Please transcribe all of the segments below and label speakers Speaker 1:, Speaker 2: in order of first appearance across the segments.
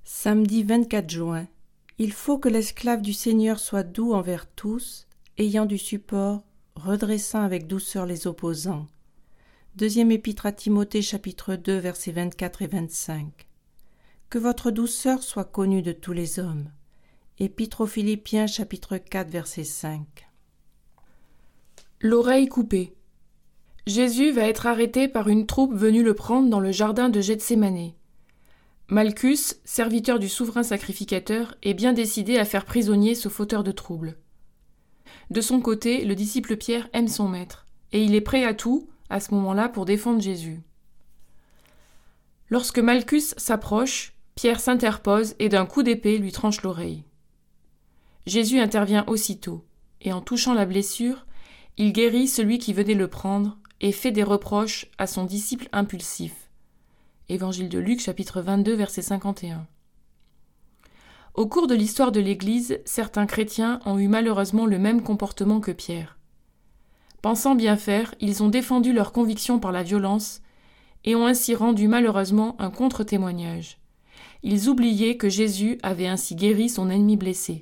Speaker 1: Samedi 24 juin. Il faut que l'esclave du Seigneur soit doux envers tous, ayant du support, redressant avec douceur les opposants. Deuxième épître à Timothée, chapitre 2, versets 24 et 25. Que votre douceur soit connue de tous les hommes. Épître aux Philippiens, chapitre 4, verset 5.
Speaker 2: L'oreille coupée. Jésus va être arrêté par une troupe venue le prendre dans le jardin de Gethsémanée. Malchus, serviteur du souverain sacrificateur, est bien décidé à faire prisonnier ce fauteur de troubles. De son côté, le disciple Pierre aime son maître, et il est prêt à tout, à ce moment-là, pour défendre Jésus. Lorsque Malchus s'approche, Pierre s'interpose et d'un coup d'épée lui tranche l'oreille. Jésus intervient aussitôt, et en touchant la blessure, il guérit celui qui venait le prendre et fait des reproches à son disciple impulsif. Évangile de Luc, chapitre 22, verset 51. Au cours de l'histoire de l'Église, certains chrétiens ont eu malheureusement le même comportement que Pierre. Pensant bien faire, ils ont défendu leurs convictions par la violence et ont ainsi rendu malheureusement un contre-témoignage. Ils oubliaient que Jésus avait ainsi guéri son ennemi blessé.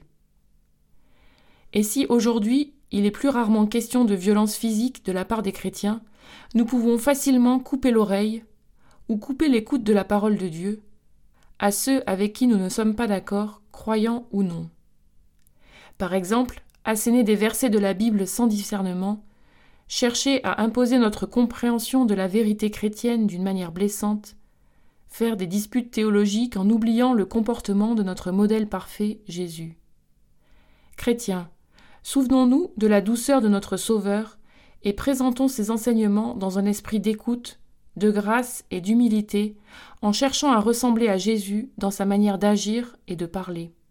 Speaker 2: Et si aujourd'hui, il est plus rarement question de violence physique de la part des chrétiens, nous pouvons facilement couper l'oreille ou couper l'écoute de la parole de Dieu à ceux avec qui nous ne sommes pas d'accord, croyants ou non. Par exemple, asséner des versets de la Bible sans discernement, chercher à imposer notre compréhension de la vérité chrétienne d'une manière blessante, faire des disputes théologiques en oubliant le comportement de notre modèle parfait, Jésus. Chrétiens, souvenons-nous de la douceur de notre Sauveur et présentons ses enseignements dans un esprit d'écoute, de grâce et d'humilité, en cherchant à ressembler à Jésus dans sa manière d'agir et de parler.